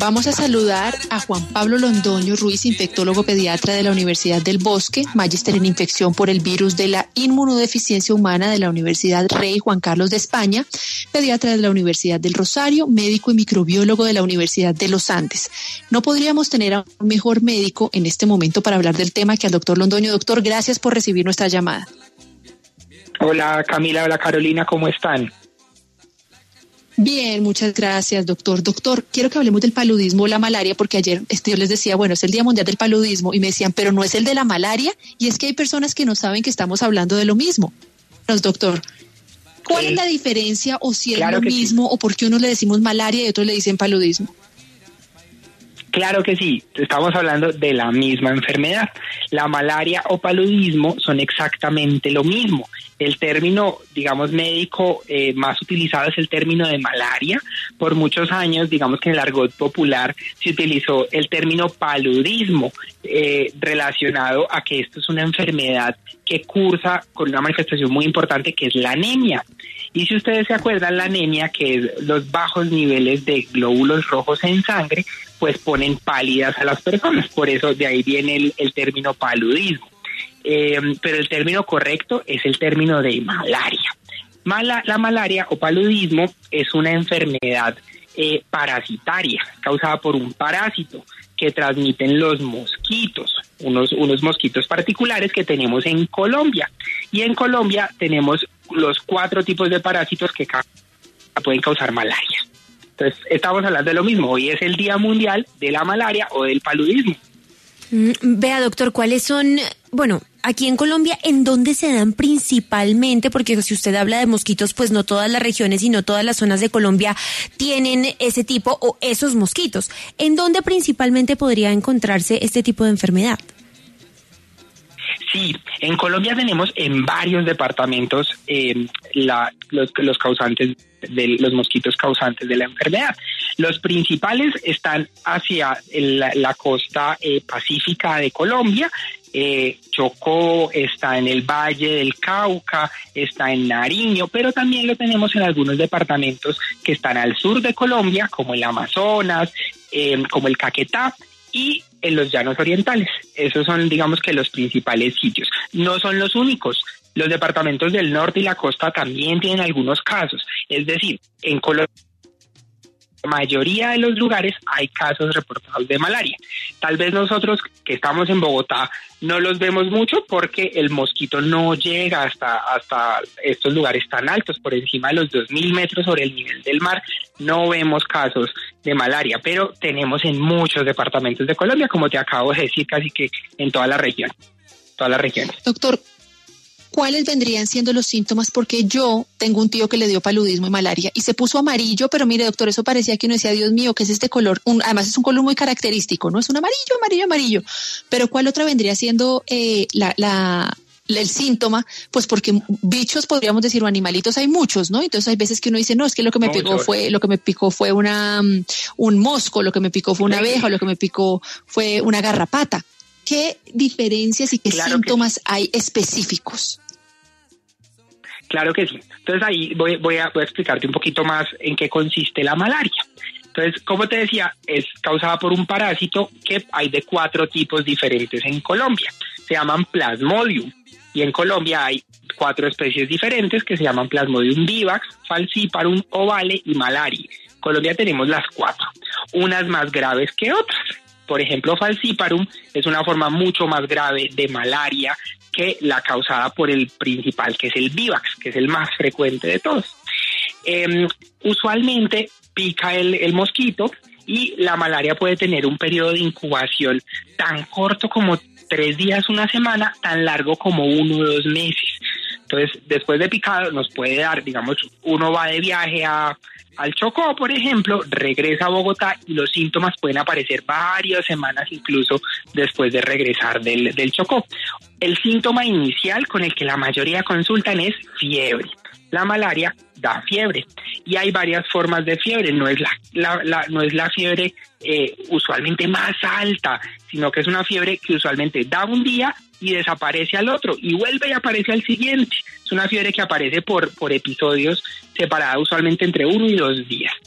Vamos a saludar a Juan Pablo Londoño Ruiz, infectólogo pediatra de la Universidad del Bosque, magíster en infección por el virus de la inmunodeficiencia humana de la Universidad Rey Juan Carlos de España, pediatra de la Universidad del Rosario, médico y microbiólogo de la Universidad de los Andes. No podríamos tener a un mejor médico en este momento para hablar del tema que al doctor Londoño. Doctor, gracias por recibir nuestra llamada. Hola Camila, hola Carolina, ¿cómo están? Bien, muchas gracias, doctor. Doctor, quiero que hablemos del paludismo o la malaria, porque ayer yo les decía, bueno, es el Día Mundial del Paludismo, y me decían, pero no es el de la malaria, y es que hay personas que no saben que estamos hablando de lo mismo. Doctor, ¿cuál es la diferencia, o si es lo mismo, o por qué unos le decimos malaria y otros le dicen paludismo? Claro que sí, estamos hablando de la misma enfermedad. La malaria o paludismo son exactamente lo mismo. El término, digamos, médico más utilizado es el término de malaria. Por muchos años, digamos que en el argot popular se utilizó el término paludismo, relacionado a que esto es una enfermedad que cursa con una manifestación muy importante que es la anemia. Y si ustedes se acuerdan, la anemia, que es los bajos niveles de glóbulos rojos en sangre, pues ponen pálidas a las personas. Por eso de ahí viene el término paludismo. Pero el término correcto es el término de malaria. La malaria o paludismo es una enfermedad parasitaria, causada por un parásito que transmiten los mosquitos, unos mosquitos particulares que tenemos en Colombia. Y en Colombia tenemos los 4 tipos de parásitos que pueden causar malaria. Entonces, estamos hablando de lo mismo. Hoy es el Día Mundial de la Malaria o del Paludismo. Vea, doctor, ¿cuáles son, aquí en Colombia, en dónde se dan principalmente? Porque si usted habla de mosquitos, pues no todas las regiones y no todas las zonas de Colombia tienen ese tipo o esos mosquitos. ¿En dónde principalmente podría encontrarse este tipo de enfermedad? Sí, en Colombia tenemos en varios departamentos los causantes de los mosquitos causantes de la enfermedad. Los principales están hacia la costa pacífica de Colombia. Chocó, está en el Valle del Cauca, está en Nariño, pero también lo tenemos en algunos departamentos que están al sur de Colombia, como el Amazonas, como el Caquetá, y en los llanos orientales. Esos son, digamos, que los principales sitios. No son los únicos. Los departamentos del norte y la costa también tienen algunos casos. Es decir, en Colombia, la mayoría de los lugares hay casos reportados de malaria. Tal vez nosotros que estamos en Bogotá no los vemos mucho porque el mosquito no llega hasta estos lugares tan altos, por encima de los 2.000 metros sobre el nivel del mar. No vemos casos de malaria, pero tenemos en muchos departamentos de Colombia, como te acabo de decir, casi que en toda la región, todas las regiones. Doctor, ¿cuáles vendrían siendo los síntomas? Porque yo tengo un tío que le dio paludismo y malaria y se puso amarillo, pero mire, doctor, eso parecía que uno decía, Dios mío, ¿qué es este color? Además es un color muy característico, ¿no? Es un amarillo. Pero ¿cuál otra vendría siendo el síntoma? Pues porque bichos, podríamos decir, o animalitos hay muchos, ¿no? Entonces hay veces que uno dice, no, es que lo que me picó fue un mosco, lo que me picó fue una abeja, lo que me picó fue una garrapata. ¿Qué diferencias y qué síntomas hay específicos? Claro que sí. Entonces ahí voy a explicarte un poquito más en qué consiste la malaria. Entonces, como te decía, es causada por un parásito que hay de 4 tipos diferentes en Colombia. Se llaman Plasmodium. Y en Colombia hay 4 especies diferentes que se llaman Plasmodium vivax, Falciparum, ovale y malaria. En Colombia tenemos las 4, unas más graves que otras. Por ejemplo, Falciparum es una forma mucho más grave de malaria que la causada por el principal, que es el vivax, que es el más frecuente de todos. Usualmente pica el mosquito y la malaria puede tener un periodo de incubación tan corto como 3 días, una semana, tan largo como 1 o 2 meses. Entonces, después de picado nos puede dar, digamos, uno va de viaje al Chocó, por ejemplo, regresa a Bogotá y los síntomas pueden aparecer varias semanas incluso después de regresar del Chocó. El síntoma inicial con el que la mayoría consultan es fiebre. La malaria da fiebre y hay varias formas de fiebre, no es la fiebre usualmente más alta, sino que es una fiebre que usualmente da un día y desaparece al otro y vuelve y aparece al siguiente. Es una fiebre que aparece por episodios separada usualmente entre 1 y 2 días.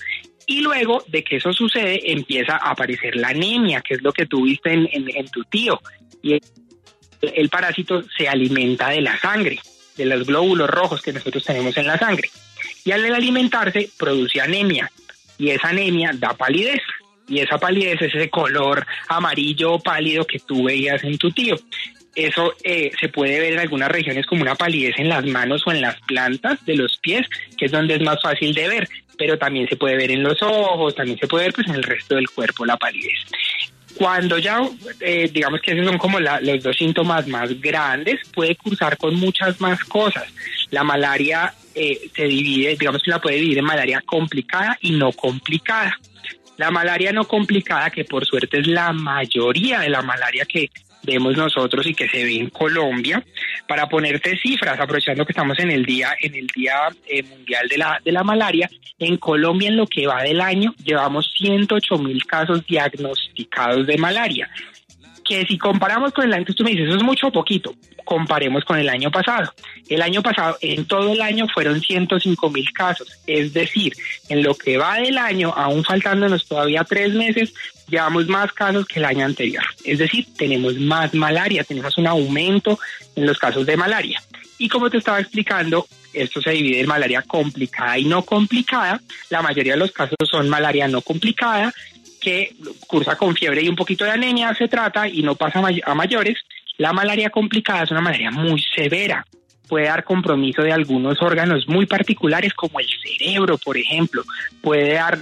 Y luego de que eso sucede, empieza a aparecer la anemia, que es lo que tú viste en tu tío. Y el parásito se alimenta de la sangre, de los glóbulos rojos que nosotros tenemos en la sangre. Y al alimentarse, produce anemia. Y esa anemia da palidez. Y esa palidez es ese color amarillo pálido que tú veías en tu tío. Eso se puede ver en algunas regiones como una palidez en las manos o en las plantas de los pies, que es donde es más fácil de ver, pero también se puede ver en los ojos, también se puede ver pues en el resto del cuerpo la palidez. Cuando ya, digamos que esos son como los dos síntomas más grandes, puede cursar con muchas más cosas. La malaria se divide, digamos que la puede dividir en malaria complicada y no complicada. La malaria no complicada, que por suerte es la mayoría de la malaria que vemos nosotros y que se ve en Colombia. Para ponerte cifras, aprovechando que estamos en el día mundial de la malaria, en Colombia en lo que va del año llevamos 108,000 casos diagnosticados de malaria. Que si comparamos con el año, tú me dices, ¿eso es mucho o poquito? Comparemos con el año pasado. El año pasado, en todo el año, fueron 105,000 casos. Es decir, en lo que va del año, aún faltándonos todavía 3 meses, llevamos más casos que el año anterior. Es decir, tenemos más malaria, tenemos un aumento en los casos de malaria. Y como te estaba explicando, esto se divide en malaria complicada y no complicada. La mayoría de los casos son malaria no complicada, que cursa con fiebre y un poquito de anemia, se trata y no pasa a mayores. La malaria complicada es una malaria muy severa. Puede dar compromiso de algunos órganos muy particulares, como el cerebro, por ejemplo. Puede dar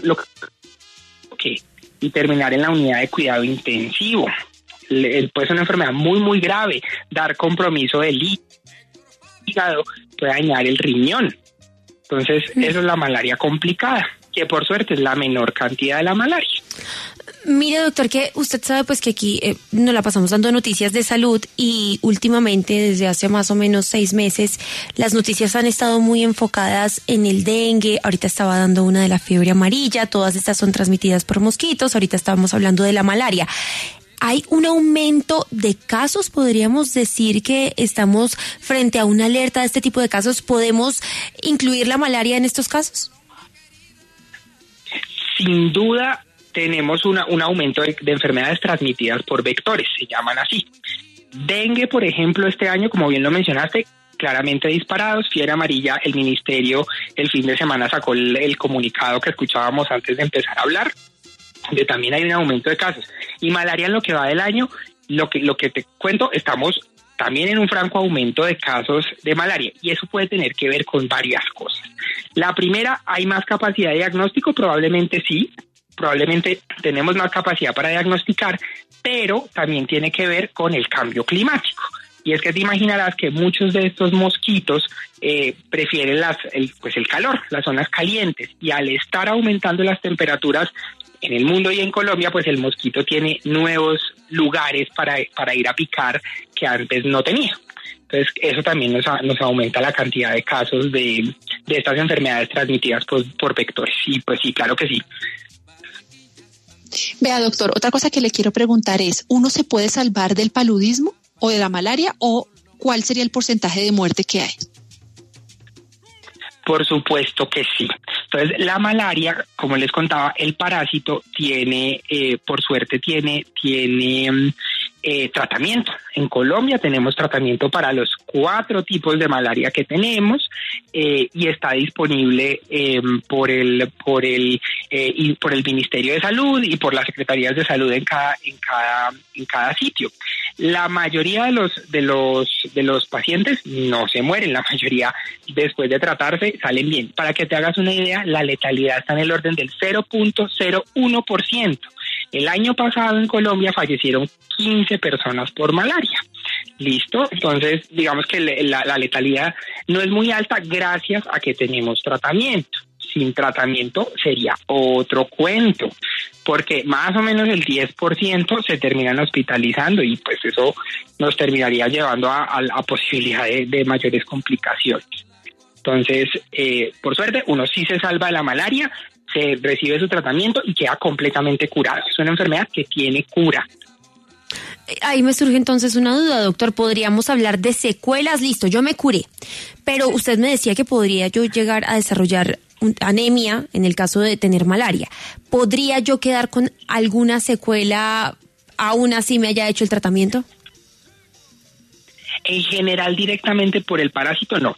y terminar en la unidad de cuidado intensivo. Puede ser una enfermedad muy, muy grave. Dar compromiso del hígado, puede dañar el riñón. Entonces, eso es la malaria complicada, que por suerte es la menor cantidad de la malaria. Mire, doctor, que usted sabe pues que aquí nos la pasamos dando noticias de salud y últimamente, desde hace más o menos 6 meses, las noticias han estado muy enfocadas en el dengue. Ahorita estaba dando una de la fiebre amarilla, todas estas son transmitidas por mosquitos, ahorita estábamos hablando de la malaria. ¿Hay un aumento de casos? ¿Podríamos decir que estamos frente a una alerta de este tipo de casos? ¿Podemos incluir la malaria en estos casos? Sin duda tenemos un aumento de enfermedades transmitidas por vectores, se llaman así. Dengue, por ejemplo, este año, como bien lo mencionaste, claramente disparados. Fiebre amarilla, el ministerio el fin de semana sacó el comunicado que escuchábamos antes de empezar a hablar, donde también hay un aumento de casos. Y malaria en lo que va del año, lo que te cuento, estamos también en un franco aumento de casos de malaria, y eso puede tener que ver con varias cosas. La primera, ¿hay más capacidad de diagnóstico? Probablemente sí, probablemente tenemos más capacidad para diagnosticar, pero también tiene que ver con el cambio climático. Y es que te imaginarás que muchos de estos mosquitos prefieren el calor, las zonas calientes, y al estar aumentando las temperaturas en el mundo y en Colombia, pues el mosquito tiene nuevos lugares para ir a picar que antes no tenía. Entonces, eso también nos aumenta la cantidad de casos de estas enfermedades transmitidas por vectores. Y pues sí, claro que sí. Vea, doctor, otra cosa que le quiero preguntar es, ¿uno se puede salvar del paludismo o de la malaria, o cuál sería el porcentaje de muerte que hay? Por supuesto que sí. Entonces, la malaria, como les contaba, el parásito tiene, por suerte, tiene tratamiento. En Colombia tenemos tratamiento para los 4 tipos de malaria que tenemos, y está disponible por el Ministerio de Salud y por las Secretarías de Salud en cada sitio. La mayoría de los pacientes no se mueren, la mayoría después de tratarse salen bien. Para que te hagas una idea, la letalidad está en el orden del 0.01%. El año pasado en Colombia fallecieron 15 personas por malaria. ¿Listo? Entonces, digamos que la letalidad no es muy alta gracias a que tenemos tratamiento. Sin tratamiento sería otro cuento, porque más o menos el 10% se terminan hospitalizando, y pues eso nos terminaría llevando a posibilidad de mayores complicaciones. Entonces, por suerte, uno sí se salva de la malaria, se recibe su tratamiento y queda completamente curado. Es una enfermedad que tiene cura. Ahí me surge entonces una duda, doctor. ¿Podríamos hablar de secuelas? Listo, yo me curé, pero usted me decía que podría yo llegar a desarrollar anemia en el caso de tener malaria. ¿Podría yo quedar con alguna secuela aún así me haya hecho el tratamiento? En general, directamente por el parásito, no.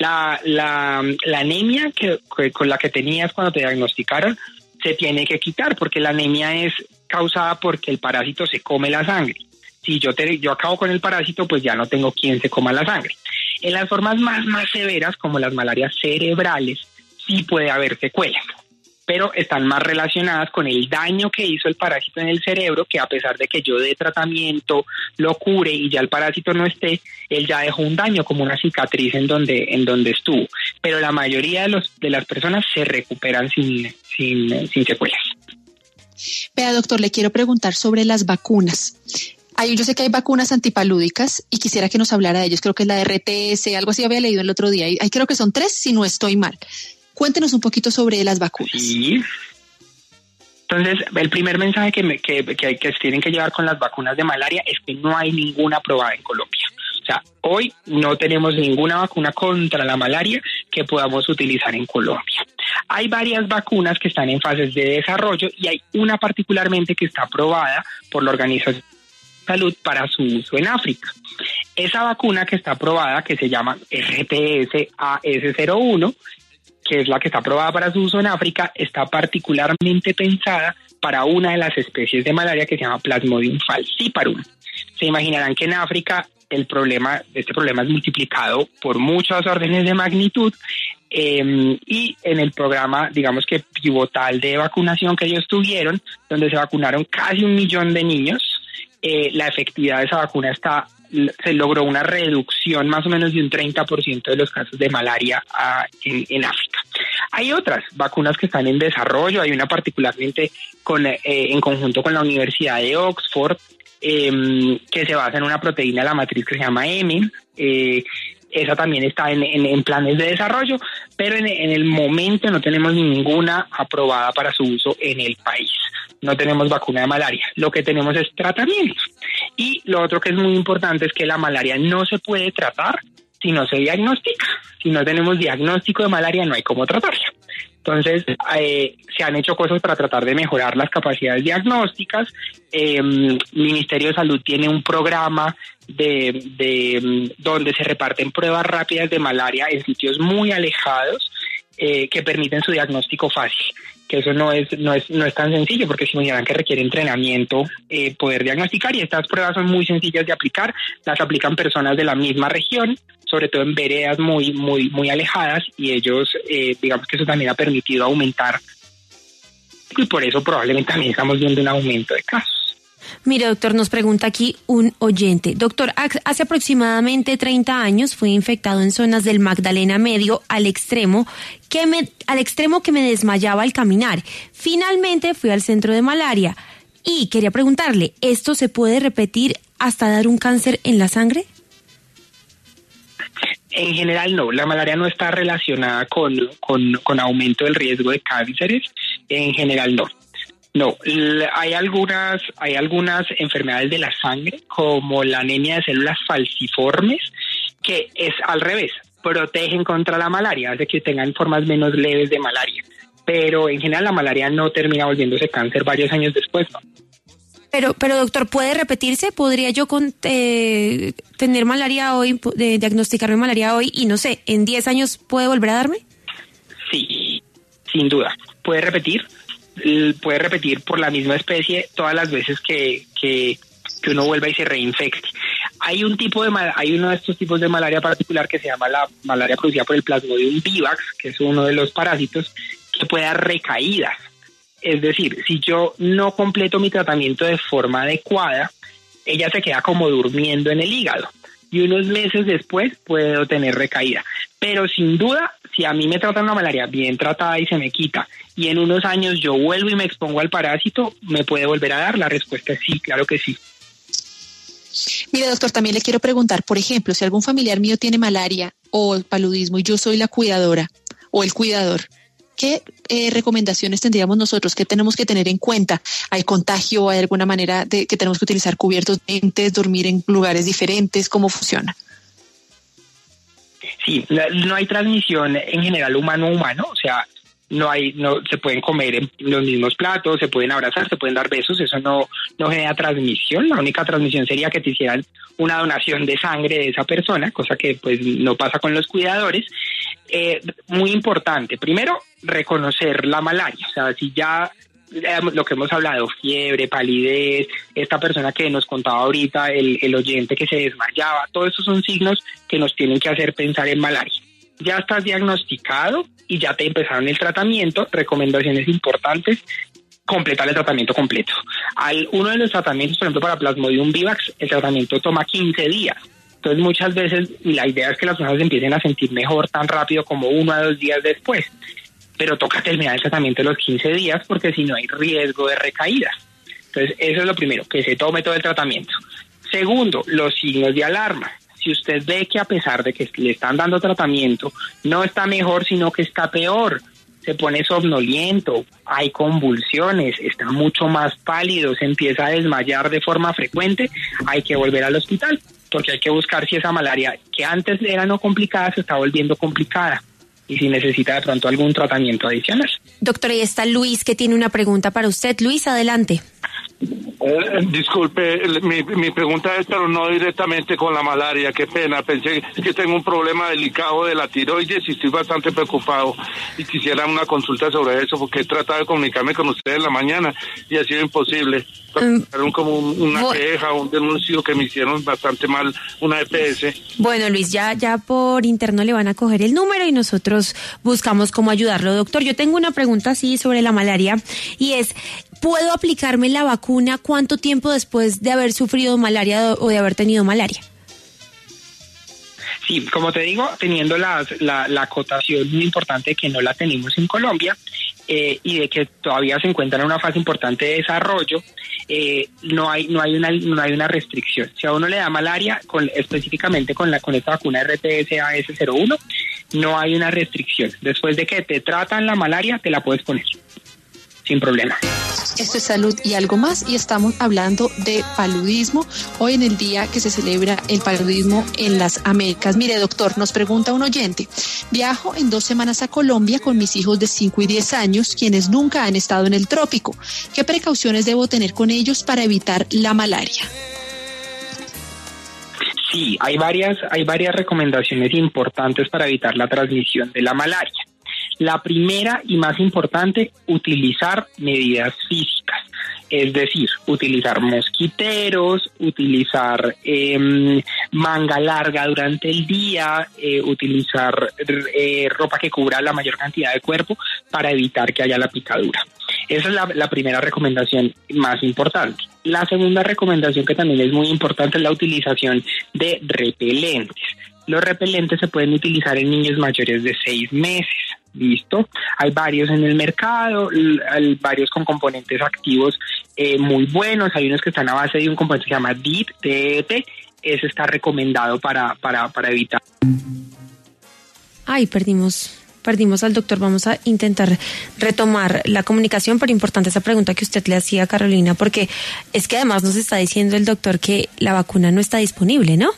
La anemia con la que tenías cuando te diagnosticaron se tiene que quitar, porque la anemia es causada porque el parásito se come la sangre. Si yo acabo con el parásito, pues ya no tengo quien se coma la sangre. En las formas más severas, como las malarias cerebrales, sí puede haber secuelas, pero están más relacionadas con el daño que hizo el parásito en el cerebro, que a pesar de que yo dé tratamiento, lo cure y ya el parásito no esté, él ya dejó un daño, como una cicatriz en donde estuvo. Pero la mayoría de las personas se recuperan sin secuelas. Vea, doctor, le quiero preguntar sobre las vacunas. Yo sé que hay vacunas antipalúdicas y quisiera que nos hablara de ellos. Creo que es la RTS, algo así había leído el otro día. Y creo que son 3, si no estoy mal. Cuéntenos un poquito sobre las vacunas. Sí. Entonces, el primer mensaje que tienen que llevar con las vacunas de malaria es que no hay ninguna aprobada en Colombia. O sea, hoy no tenemos ninguna vacuna contra la malaria que podamos utilizar en Colombia. Hay varias vacunas que están en fases de desarrollo y hay una particularmente que está aprobada por la Organización de Salud para su uso en África. Esa vacuna que está aprobada, que se llama RTS-AS01, que es la que está aprobada para su uso en África, está particularmente pensada para una de las especies de malaria que se llama Plasmodium falciparum. Se imaginarán que en África este problema es multiplicado por muchas órdenes de magnitud, y en el programa, digamos que pivotal de vacunación que ellos tuvieron, donde se vacunaron casi 1 millón de niños, la efectividad de esa vacuna se logró una reducción más o menos de un 30% de los casos de malaria en África. Hay otras vacunas que están en desarrollo, hay una particularmente en conjunto con la Universidad de Oxford, que se basa en una proteína de la matriz que se llama M. Esa también está en planes de desarrollo, pero en el momento no tenemos ninguna aprobada para su uso en el país. No tenemos vacuna de malaria, lo que tenemos es tratamiento. Y lo otro que es muy importante es que la malaria no se puede tratar si no se diagnostica. Si no tenemos diagnóstico de malaria, no hay cómo tratarla. Entonces, se han hecho cosas para tratar de mejorar las capacidades diagnósticas. El Ministerio de Salud tiene un programa donde se reparten pruebas rápidas de malaria en sitios muy alejados, que permiten su diagnóstico fácil. Que eso no es tan sencillo, porque si me dirán que requiere entrenamiento poder diagnosticar, y estas pruebas son muy sencillas de aplicar, las aplican personas de la misma región, sobre todo en veredas muy alejadas, y ellos, digamos que eso también ha permitido aumentar, y por eso probablemente también estamos viendo un aumento de casos. Mire, doctor, nos pregunta aquí un oyente. Doctor, hace aproximadamente 30 años fui infectado en zonas del Magdalena Medio al extremo que me desmayaba al caminar. Finalmente fui al centro de malaria y quería preguntarle, ¿esto se puede repetir hasta dar un cáncer en la sangre? En general no, la malaria no está relacionada con aumento del riesgo de cánceres, en general no. No, hay algunas enfermedades de la sangre, como la anemia de células falciformes, que es al revés, protegen contra la malaria, hace que tengan formas menos leves de malaria. Pero en general la malaria no termina volviéndose cáncer varios años después, ¿no? Pero doctor, ¿puede repetirse? ¿Podría yo tener malaria hoy, diagnosticarme malaria hoy y no sé, en 10 años puede volver a darme? Sí, sin duda. Puede repetir por la misma especie todas las veces que uno vuelva y se reinfecte. Hay uno de estos tipos de malaria particular que se llama la malaria producida por el Plasmodium vivax, que es uno de los parásitos que puede dar recaídas. Es decir, si yo no completo mi tratamiento de forma adecuada, ella se queda como durmiendo en el hígado y unos meses después puedo tener recaída. Pero sin duda, si a mí me tratan la malaria bien tratada y se me quita, y en unos años yo vuelvo y me expongo al parásito, ¿me puede volver a dar? La respuesta es sí, claro que sí. Mire, doctor, también le quiero preguntar, por ejemplo, si algún familiar mío tiene malaria o paludismo y yo soy la cuidadora o el cuidador, ¿qué recomendaciones tendríamos nosotros? ¿Qué tenemos que tener en cuenta? ¿Hay contagio? ¿Hay alguna manera de que tenemos que utilizar cubiertos, lentes, dormir en lugares diferentes? ¿Cómo funciona? Sí, no hay transmisión en general humano-humano, o sea, no se pueden comer en los mismos platos, se pueden abrazar, se pueden dar besos, eso no genera transmisión. La única transmisión sería que te hicieran una donación de sangre de esa persona, cosa que pues no pasa con los cuidadores. Muy importante, primero, reconocer la malaria, o sea, si ya lo que hemos hablado, fiebre, palidez, esta persona que nos contaba ahorita, el oyente que se desmayaba, todos esos son signos que nos tienen que hacer pensar en malaria. Ya estás diagnosticado y ya te empezaron el tratamiento, recomendaciones importantes, completar el tratamiento completo. Uno de los tratamientos, por ejemplo, para Plasmodium vivax, el tratamiento toma 15 días. Entonces, muchas veces la idea es que las personas se empiecen a sentir mejor tan rápido como 1 a 2 días después. Pero toca terminar el tratamiento de los 15 días porque si no hay riesgo de recaídas. Entonces, eso es lo primero, que se tome todo el tratamiento. Segundo, los signos de alarma. Si usted ve que a pesar de que le están dando tratamiento, no está mejor, sino que está peor, se pone somnoliento, hay convulsiones, está mucho más pálido, se empieza a desmayar de forma frecuente, hay que volver al hospital, porque hay que buscar si esa malaria que antes era no complicada se está volviendo complicada y si necesita de pronto algún tratamiento adicional. Doctora, ahí está Luis, que tiene una pregunta para usted. Luis, adelante. Disculpe, mi pregunta es, pero no directamente con la malaria, qué pena, pensé que tengo un problema delicado de la tiroides y estoy bastante preocupado y quisiera una consulta sobre eso porque he tratado de comunicarme con ustedes en la mañana y ha sido imposible. Como una queja, un denuncio que me hicieron bastante mal, una EPS. Bueno, Luis, ya por interno le van a coger el número y nosotros buscamos cómo ayudarlo. Doctor, yo tengo una pregunta así sobre la malaria y es, ¿puedo aplicarme la vacuna cuánto tiempo después de haber sufrido malaria o de haber tenido malaria? Sí, como te digo, teniendo la acotación muy importante que no la tenemos en Colombia y de que todavía se encuentra en una fase importante de desarrollo, no hay una restricción. Si a uno le da malaria, específicamente con esta vacuna RTS-AS01, no hay una restricción. Después de que te tratan la malaria, te la puedes poner sin problema. Esto es Salud y algo más y estamos hablando de paludismo hoy en el día que se celebra el paludismo en las Américas. Mire, doctor, nos pregunta un oyente, viajo en 2 semanas a Colombia con mis hijos de 5 y 10 años, quienes nunca han estado en el trópico. ¿Qué precauciones debo tener con ellos para evitar la malaria? Sí, hay varias recomendaciones importantes para evitar la transmisión de la malaria. La primera y más importante, utilizar medidas físicas, es decir, utilizar mosquiteros, utilizar manga larga durante el día, utilizar ropa que cubra la mayor cantidad de cuerpo para evitar que haya la picadura. Esa es la primera recomendación más importante. La segunda recomendación, que también es muy importante, es la utilización de repelentes. Los repelentes se pueden utilizar en niños mayores de 6 meses. ¿Listo? Hay varios en el mercado, hay varios con componentes activos muy buenos. Hay unos que están a base de un componente que se llama DEET. Ese está recomendado para evitar. Ay, perdimos al doctor. Vamos a intentar retomar la comunicación, pero importante esa pregunta que usted le hacía a Carolina, porque es que además nos está diciendo el doctor que la vacuna no está disponible, ¿no?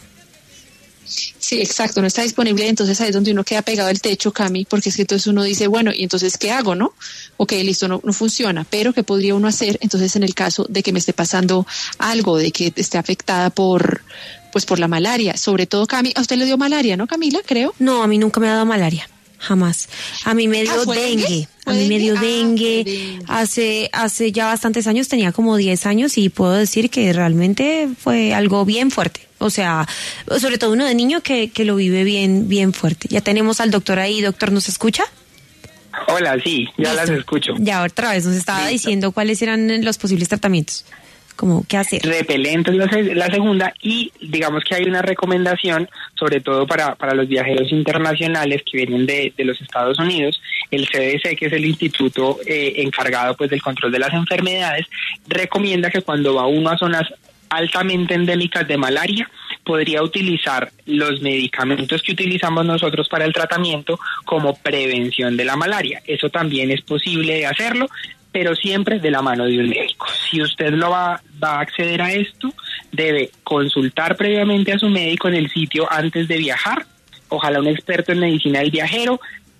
Sí, exacto, no está disponible, entonces ahí es donde uno queda pegado al techo, Cami, porque es que entonces uno dice, bueno, ¿y entonces qué hago, no? Ok, listo, no funciona, pero ¿qué podría uno hacer entonces en el caso de que me esté pasando algo, de que esté afectada por la malaria? Sobre todo, Cami, a usted le dio malaria, ¿no, Camila, creo? No, a mí nunca me ha dado malaria. Jamás. A mí me dio dengue. A mí me dio dengue. Hace ya bastantes años, tenía como 10 años y puedo decir que realmente fue algo bien fuerte. O sea, sobre todo uno de niño que lo vive bien fuerte. Ya tenemos al doctor ahí. Doctor, ¿nos escucha? Hola, sí, ya las escucho. Ya otra vez nos estaba diciendo cuáles eran los posibles tratamientos. Como qué hacer. Repelentes la segunda, y digamos que hay una recomendación, sobre todo para los viajeros internacionales que vienen de los Estados Unidos. El CDC, que es el instituto encargado pues del control de las enfermedades, recomienda que cuando va uno a zonas altamente endémicas de malaria, podría utilizar los medicamentos que utilizamos nosotros para el tratamiento como prevención de la malaria. Eso también es posible de hacerlo, pero siempre de la mano de un médico. Si usted lo va a acceder a esto, debe consultar previamente a su médico en el sitio antes de viajar, ojalá un experto en medicina del viajero,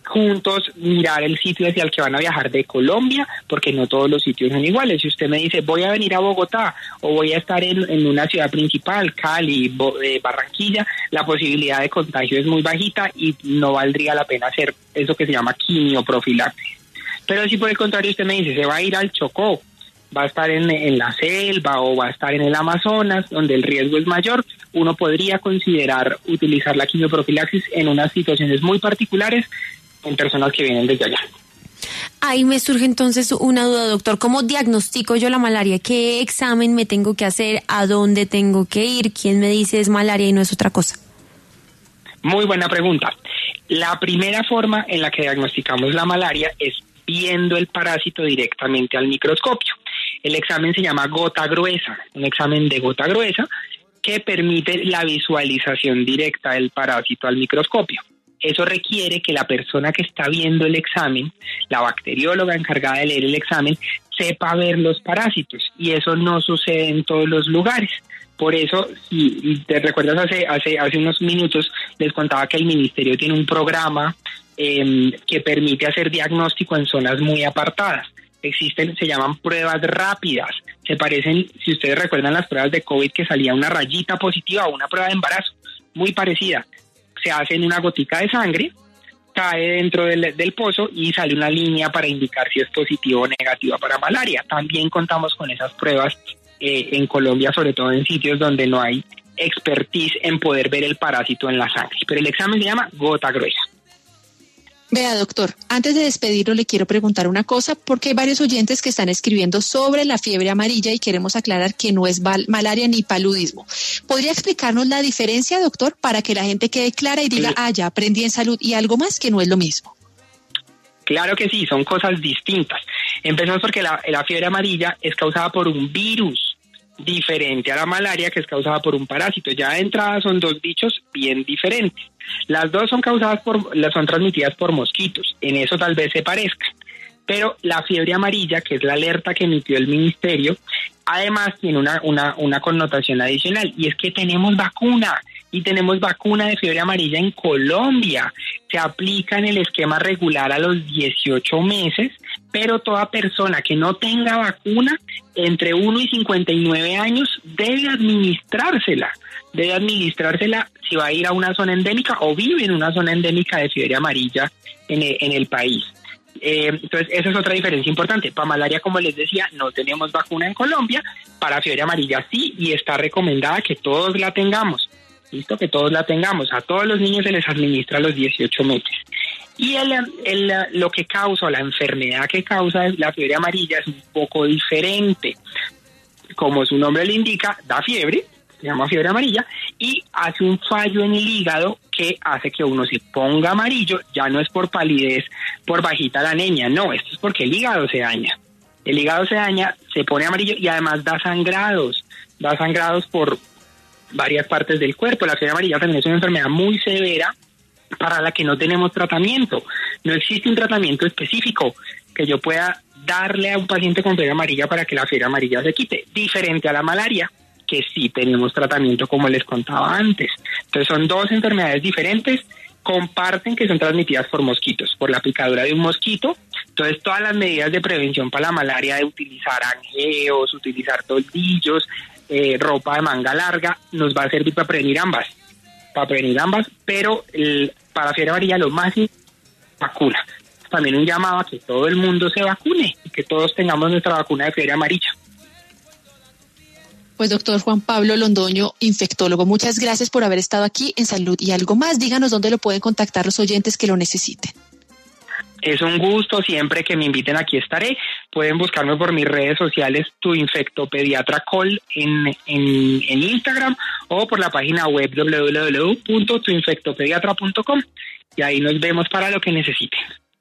juntos mirar el sitio hacia el que van a viajar de Colombia, porque no todos los sitios son iguales. Si usted me dice, voy a venir a Bogotá o voy a estar en una ciudad principal, Cali, Barranquilla, la posibilidad de contagio es muy bajita y no valdría la pena hacer eso que se llama quimioprofilaxis. Pero si por el contrario usted me dice, se va a ir al Chocó, va a estar en la selva o va a estar en el Amazonas, donde el riesgo es mayor, uno podría considerar utilizar la quimioprofilaxis en unas situaciones muy particulares en personas que vienen desde allá. Ahí me surge entonces una duda, doctor. ¿Cómo diagnostico yo la malaria? ¿Qué examen me tengo que hacer? ¿A dónde tengo que ir? ¿Quién me dice es malaria y no es otra cosa? Muy buena pregunta. La primera forma en la que diagnosticamos la malaria es viendo el parásito directamente al microscopio. El examen se llama gota gruesa, un examen de gota gruesa que permite la visualización directa del parásito al microscopio. Eso requiere que la persona que está viendo el examen, la bacterióloga encargada de leer el examen, sepa ver los parásitos, y eso no sucede en todos los lugares. Por eso, si te recuerdas, hace unos minutos les contaba que el ministerio tiene un programa que permite hacer diagnóstico en zonas muy apartadas. Se llaman pruebas rápidas. Se parecen, si ustedes recuerdan las pruebas de COVID, que salía una rayita positiva o una prueba de embarazo, muy parecida. Se hace en una gotica de sangre, cae dentro del pozo y sale una línea para indicar si es positivo o negativa para malaria. También contamos con esas pruebas en Colombia, sobre todo en sitios donde no hay expertise en poder ver el parásito en la sangre. Pero el examen se llama gota gruesa. Vea, doctor, antes de despedirlo le quiero preguntar una cosa, porque hay varios oyentes que están escribiendo sobre la fiebre amarilla y queremos aclarar que no es malaria ni paludismo. ¿Podría explicarnos la diferencia, doctor, para que la gente quede clara y diga, ya aprendí en salud y algo más que no es lo mismo? Claro que sí, son cosas distintas. Empezamos porque la fiebre amarilla es causada por un virus, diferente a la malaria, que es causada por un parásito. Ya de entrada son dos bichos bien diferentes. Las dos son transmitidas por mosquitos, en eso tal vez se parezcan. Pero la fiebre amarilla, que es la alerta que emitió el ministerio, además tiene una connotación adicional, y es que tenemos vacuna, y tenemos vacuna de fiebre amarilla en Colombia. Se aplica en el esquema regular a los 18 meses, pero toda persona que no tenga vacuna entre 1 y 59 años debe administrársela si va a ir a una zona endémica o vive en una zona endémica de fiebre amarilla en el país. Entonces, esa es otra diferencia importante. Para malaria, como les decía, no tenemos vacuna en Colombia. Para fiebre amarilla sí, y está recomendada que todos la tengamos. Listo, que todos la tengamos. A todos los niños se les administra a los 18 meses. Y lo que causa, o la enfermedad que causa la fiebre amarilla es un poco diferente. Como su nombre le indica, da fiebre, se llama fiebre amarilla, y hace un fallo en el hígado que hace que uno se ponga amarillo. Ya no es por palidez, por bajita la anemia, no, esto es porque el hígado se daña. El hígado se daña, se pone amarillo y además da sangrados por varias partes del cuerpo. La fiebre amarilla también es una enfermedad muy severa para la que no tenemos tratamiento. No existe un tratamiento específico que yo pueda darle a un paciente con fiebre amarilla para que la fiebre amarilla se quite, diferente a la malaria, que sí tenemos tratamiento, como les contaba antes. Entonces son dos enfermedades diferentes, comparten que son transmitidas por mosquitos, por la picadura de un mosquito. Entonces todas las medidas de prevención para la malaria, de utilizar angeos, utilizar toldillos, ropa de manga larga, nos va a servir para prevenir ambas, pero para fiebre amarilla lo más es vacuna. También un llamado a que todo el mundo se vacune y que todos tengamos nuestra vacuna de fiebre amarilla. Pues doctor Juan Pablo Londoño, infectólogo, muchas gracias por haber estado aquí en Salud y Algo Más. Díganos dónde lo pueden contactar los oyentes que lo necesiten. Es un gusto, siempre que me inviten aquí estaré. Pueden buscarme por mis redes sociales, Tu Infectopediatra Col en Instagram, o por la página web www.tuinfectopediatra.com, y ahí nos vemos para lo que necesiten.